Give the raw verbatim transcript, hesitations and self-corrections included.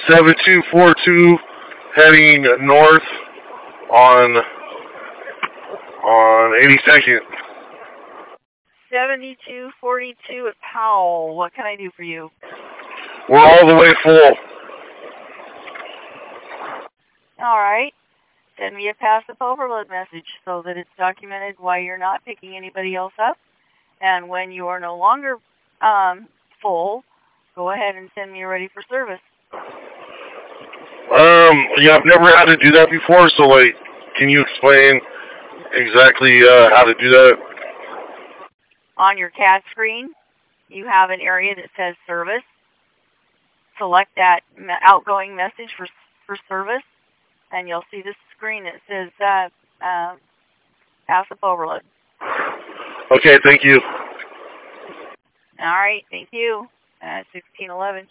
seven two four two heading north on on eighty-second. seventy-two forty-two at Powell. What can I do for you? We're all the way full. All right. Send me a passive overload message so that it's documented why you're not picking anybody else up. And when you are no longer um, full, go ahead and send me a ready for service. Um, yeah, I've never had to do that before, so, like, can you explain exactly uh, how to do that? On your C A D screen, you have an area that says service. Select that outgoing message for for service, and you'll see this screen that says uh, uh, passive overload. Okay, thank you. All right, thank you. Uh, sixteen eleven.